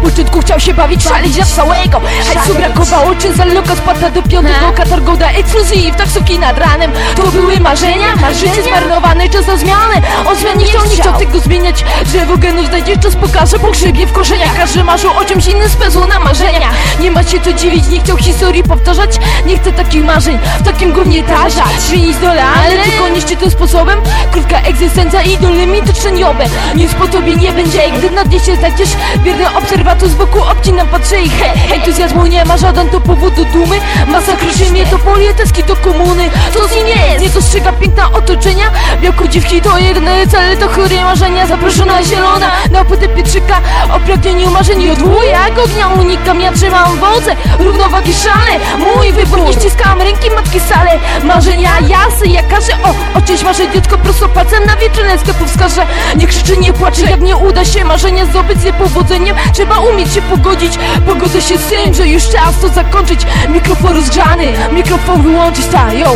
początku chciał się bawić, szalić na całego. Hajsu brakowało, czy za loka spada do piątego. Katargo da ekskluzyw, taksówki nad ranem. To były marzenia, życie zmarnowane, czas na zmianę. On zmian nie chciał tego zmieniać. Drzewo genów znajdziesz, czas pokaże, pogrzebie w korzeniach. Każdy marzył o czymś innym, spełzł na marzenia. Nie ma się to dziwić, nie chciał historii powtarzać. Nie chcę takich marzeń, w takim gównie tarzać. Zmienić dolę, ale tylko niszczy tym sposobem. Krótka egzystencja i idole mityczniowe. Nic po tobie nie będzie, gdy na dnie się znajdziesz. Wierny obserwator z boku obcinam patrzę i entuzjazmu nie ma, żaden to powód do dumy. Masakrycznie mnie to polieteski do komuny. To z nim jest, nie dostrzega piękna otoczenia. Białko dziwki to jedyne cele, to chore marzenia. Zaproszona zielona na płytę Pietrzyka. O pragnieniu marzeń i odwołu jak ognia unikam. Ja trzymam wodze, równowagi szale. Mój wybór, nie ściskam ręki matki sale. Marzenia jasy, jak każe. O czymś marzę dziecko, prosto palcem na wieczynę sklepów wskaże. Nie krzyczy, nie płacze, jak nie uda się marzenia zdobyć z niepowodzeniem. Trzeba umieć się pogodzić. Pogodzę się z tym, że już czas to zakończyć. Mikrofon rozgrzany, mikrofon wyłączyć, ta, yo.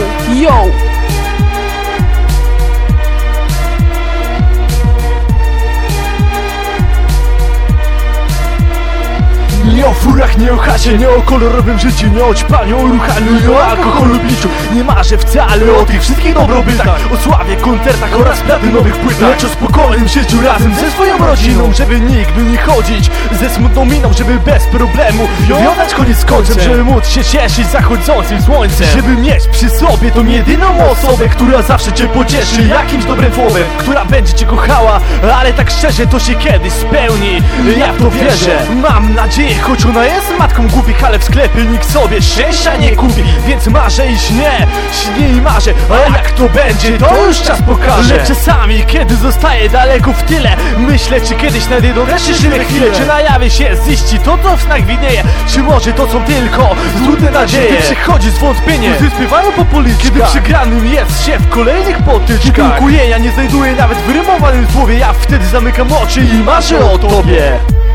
Nie o furach, nie o chacie, nie o kolorowym życiu, nie o ćpaniu, o ruchaniu i o alkoholu biciu. Nie marzę wcale o tych wszystkich dobrobytach, o sławie, koncertach oraz platynowych płytach. Lecz o spokojnym życiu razem ze swoją rodziną, żeby nigdy nie chodzić ze smutną miną, żeby bez problemu wiązać koniec z końcem, żeby móc się cieszyć zachodzącym słońcem, żeby mieć przy sobie tą jedyną osobę, która zawsze cię pocieszy jakimś dobrym słowem, która będzie cię kochała, ale tak szczerze to się kiedyś spełni. Ja w to wierzę, mam nadzieję. Choć ona jest matką głupich, ale w sklepie nikt sobie szczęścia nie kupi. Więc marzę i śnię i marzę, a jak to będzie, to już czas pokaże. Lecz czasami, kiedy zostaję daleko w tyle, myślę, czy kiedyś nadejdą wreszcie żywe chwile. Czy na jawie się ziści to, co w snach widnieje, czy może to są tylko złudne nadzieje. Kiedy przychodzi zwątpienie, łzy spływają po policzkach. Kiedy przegranym jest się w kolejnych potyczkach, kiedy ukojenia nie znajduję nawet w rymowanym słowie, ja wtedy zamykam oczy i marzę o tobie.